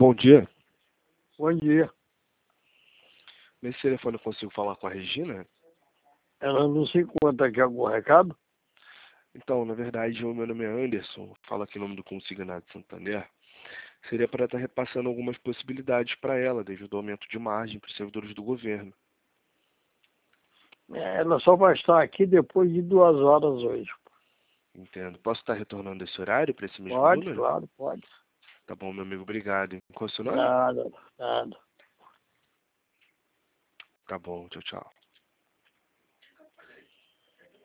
Bom dia. Bom dia. Nesse telefone eu consigo falar com a Regina? Ela não se encontra aqui, algum recado? Então, na verdade, o meu nome é Anderson, falo aqui em nome do Consignado Santander. Seria para estar repassando algumas possibilidades para ela, devido ao aumento de margem para os servidores do governo. Ela só vai estar aqui depois de 2 horas hoje. Entendo. Posso estar retornando esse horário para esse mesmo Pode, número? claro, pode. Tá bom, meu amigo, obrigado. Qual é o seu nome? Nada, nada. Tá bom, tchau, tchau.